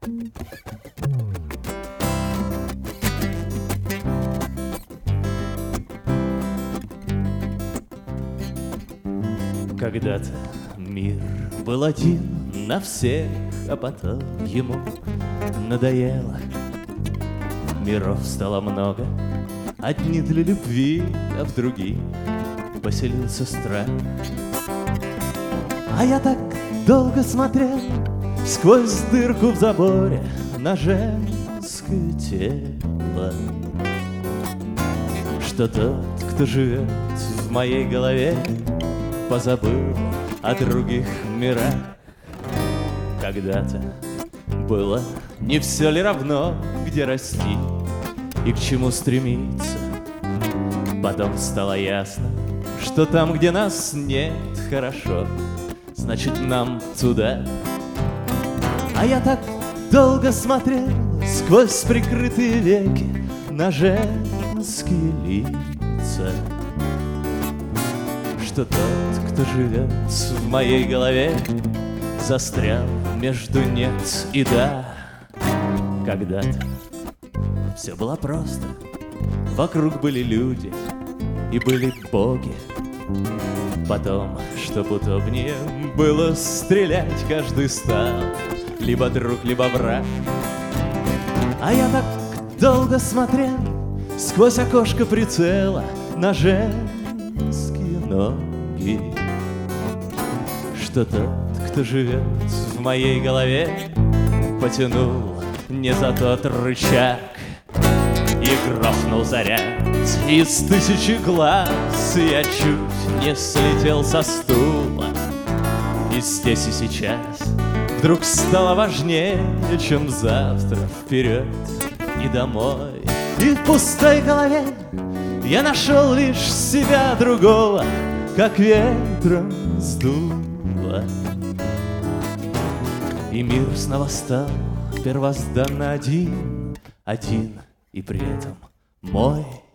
Когда-то мир был один на всех, а потом ему надоело. Миров стало много, одни для любви, а в других поселился страх. А я так долго смотрел сквозь дырку в заборе на женское тело, что тот, кто живет в моей голове, позабыл о других мирах. Когда-то было не все ли равно, где расти и к чему стремиться. Потом стало ясно, что там, где нас нет, хорошо, значит, нам туда. А я так долго смотрел сквозь прикрытые веки на женские лица, что тот, кто живет в моей голове, застрял между нет и да. Когда-то все было просто, вокруг были люди и были боги. Потом, чтоб удобнее было стрелять, каждый стал либо друг, либо враг. А я так долго смотрел сквозь окошко прицела на женские ноги, что тот, кто живет в моей голове, потянул не за тот рычаг, и грохнул заряд из тысячи глаз. Я чуть не слетел со стула, и здесь и сейчас вдруг стало важнее, чем завтра, вперед и домой. И в пустой голове я нашел лишь себя другого, как ветром сдуло. И мир снова стал первозданно один, один и при этом мой.